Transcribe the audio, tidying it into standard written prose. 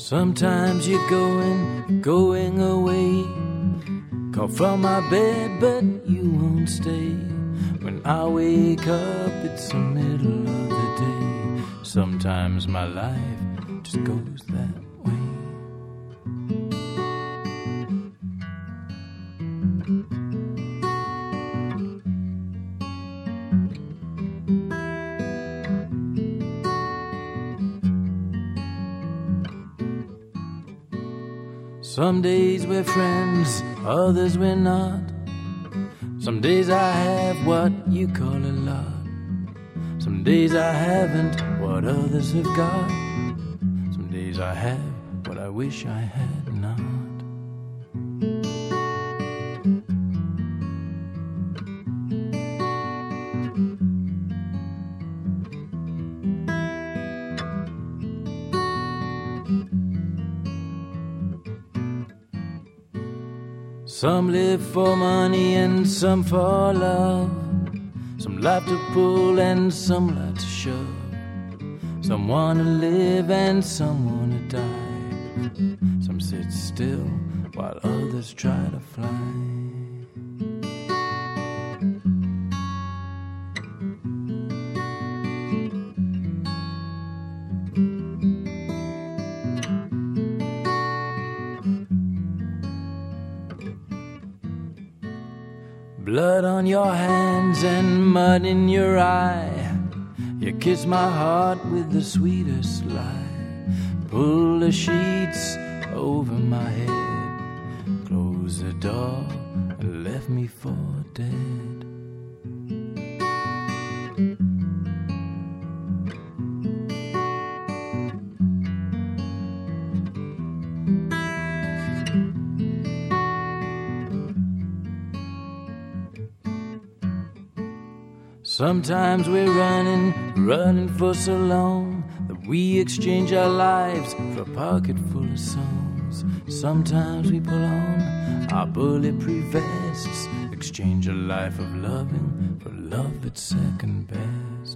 Sometimes you're going away. Call from my bed, but you won't stay. When I wake up, it's the middle of the day. Sometimes my life just goes that way. Some days we're friends, others we're not. Some days I have what you call a lot. Some days I haven't what others have got. Some days I have what I wish I had not. Some live for money and some for love. Some like to pull and some like to shove. Some wanna live and some wanna die. Some sit still while others try to fly. Blood on your hands and mud in your eye. You kiss my heart with the sweetest lie. Pull the sheets over my head. Close the door and left me for dead. Sometimes we're running for so long that we exchange our lives for a pocket full of songs. Sometimes we pull on our bulletproof vests, exchange a life of loving for love at second best.